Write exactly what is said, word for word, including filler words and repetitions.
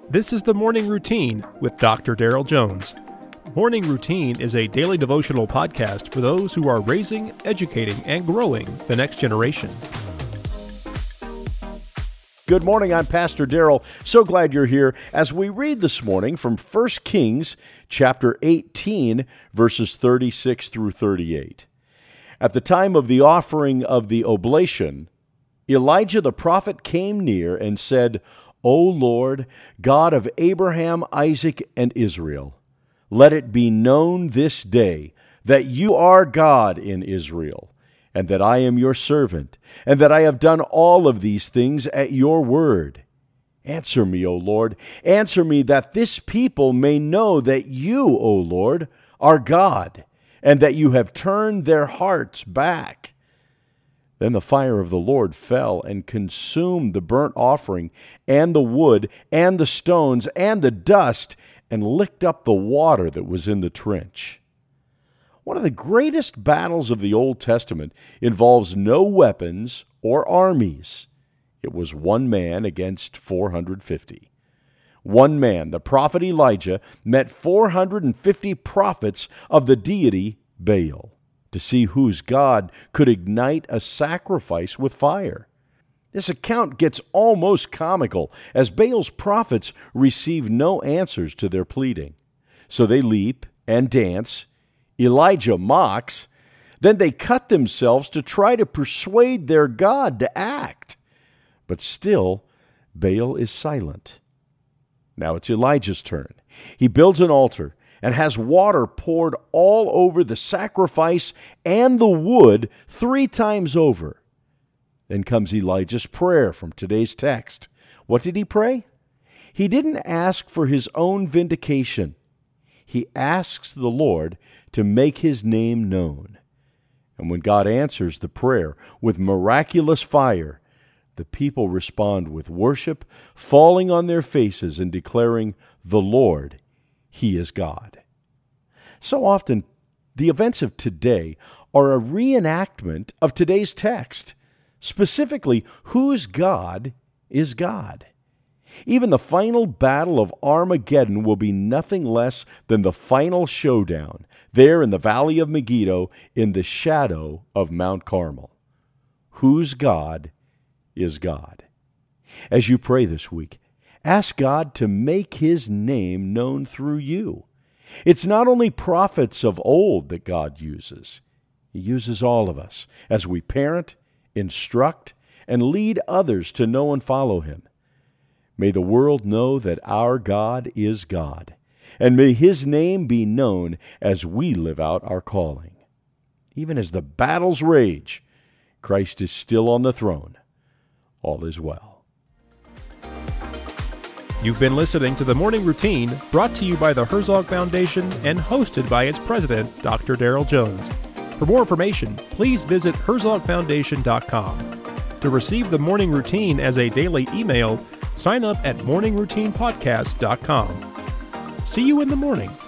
This is the Morning Routine with Doctor Daryl Jones. Morning Routine is a daily devotional podcast for those who are raising, educating, and growing the next generation. Good morning, I'm Pastor Daryl. So glad you're here as we read this morning from First Kings chapter eighteen, verses thirty-six through thirty-eight. At the time of the offering of the oblation, Elijah the prophet came near and said, O Lord, God of Abraham, Isaac, and Israel, let it be known this day that you are God in Israel, and that I am your servant, and that I have done all of these things at your word. Answer me, O Lord, answer me, that this people may know that you, O Lord, are God, and that you have turned their hearts back. Then the fire of the Lord fell and consumed the burnt offering and the wood and the stones and the dust and licked up the water that was in the trench. One of the greatest battles of the Old Testament involves no weapons or armies. It was one man against four hundred fifty. One man, the prophet Elijah, met four hundred fifty prophets of the deity Baal, to see whose God could ignite a sacrifice with fire. This account gets almost comical, as Baal's prophets receive no answers to their pleading. So they leap and dance. Elijah mocks. Then they cut themselves to try to persuade their God to act. But still, Baal is silent. Now it's Elijah's turn. He builds an altar and has water poured all over the sacrifice and the wood three times over. Then comes Elijah's prayer from today's text. What did he pray? He didn't ask for his own vindication. He asks the Lord to make his name known. And when God answers the prayer with miraculous fire, the people respond with worship, falling on their faces and declaring, "The Lord, He is God." So often, the events of today are a reenactment of today's text. Specifically, whose God is God? Even the final battle of Armageddon will be nothing less than the final showdown there in the valley of Megiddo in the shadow of Mount Carmel. Whose God is God? As you pray this week, ask God to make His name known through you. It's not only prophets of old that God uses. He uses all of us as we parent, instruct, and lead others to know and follow Him. May the world know that our God is God, and may His name be known as we live out our calling. Even as the battles rage, Christ is still on the throne. All is well. You've been listening to The Morning Routine, brought to you by the Herzog Foundation and hosted by its president, Doctor Daryl Jones. For more information, please visit herzog foundation dot com. To receive The Morning Routine as a daily email, sign up at morning routine podcast dot com. See you in the morning.